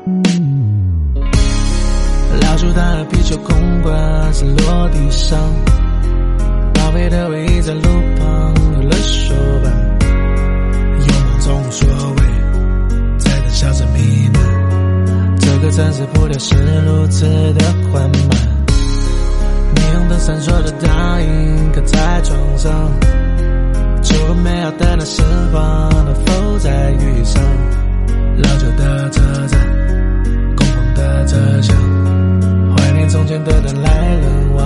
老鼠蛋和啤酒空罐是落地上，宝贝的回忆在路旁有了手办，有梦总无所谓，在等笑着弥漫。这个城市步调是如此的缓慢，霓虹灯闪烁的倒影刻在窗上，就和美好的那时光能否再遇上。老旧的车站，空空的车厢，怀念从前的灯来